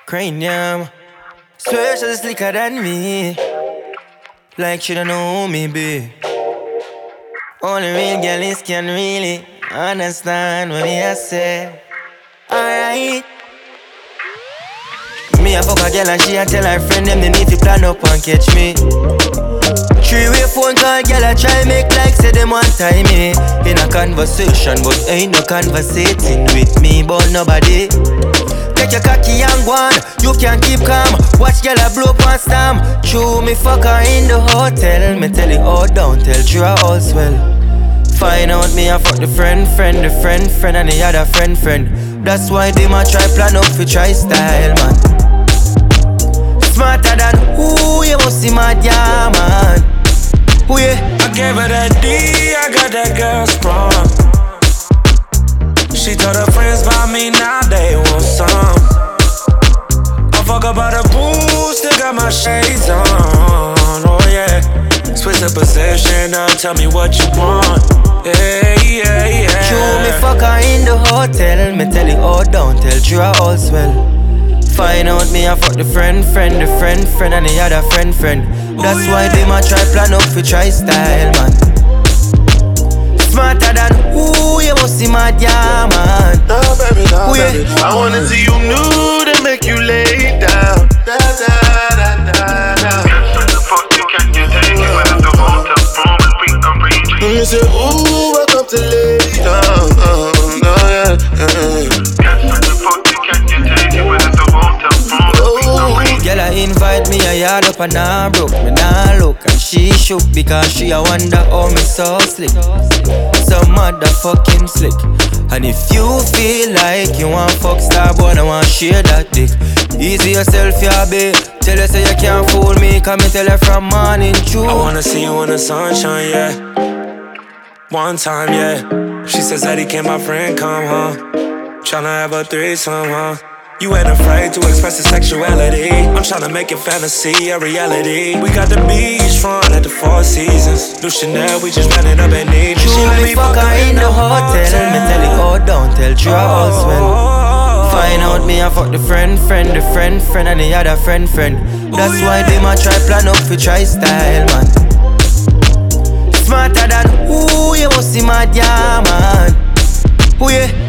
Cranium. Swear she's slicker than me. Like she don't know who me be. Only real girls can really understand what I say. Alright. Me a fuck a girl and she a tell her friend them they need to plan up and catch me. Three-way phone call, girl I try make like say them one time me in a conversation, but ain't no conversating with me but nobody. Take your cocky and go on, you can keep calm. Watch girl I blow up and stamp. True me fuck her in the hotel. Me tell it all down, tell true all swell. Find out me I fuck the friend, the friend and the other friend. That's why they might try plan up for try style man. Smarter than who you must see mad yeah man. Who yeah? I gave her that D, I got that girl sprung. She told her friends about me, now they want some. I fuck about the boost, still got my shades on. Oh yeah, switch the position, now tell me what you want. Yeah. True, me fuck her in the hotel. Me tell it all down, tell true all swell. Find out me I fuck the friend, the friend and the other friend. That's why they might try plan up for try style man. Smarter than who you must see mad yeah man. No baby, I wanna see you nude and make you lay down. Da da da da da. Can you take it with the hotel room and we can reach you? And you say, ooh, welcome to lay down. Yeah. Can you take it with the hotel room and we can reach you? Girl I invite me a yard up and I broke. Me nah look and she shook because she a wonder how me so slick. So motherfucking slick. And if you feel like you want fuck star boy, I want share that dick. Easy yourself, yeah, babe. Tell her say you can't fool me, come and tell her from morning true. I wanna see you in the sunshine, yeah. One time, yeah. She says that he can't my friend come home. Tryna have a threesome, huh? You ain't afraid to express your sexuality. I'm tryna make your fantasy a reality. We got the beach front at the Four Seasons. New Chanel, we just ran it up and need. True, me fuck her in the hotel. Me tell it all down, tell true all swell. Find out me I fuck the friend, the friend and the other friend. That's why they might try plan up for try style man. Smarter than who you must see mad yeah man. Who yeah?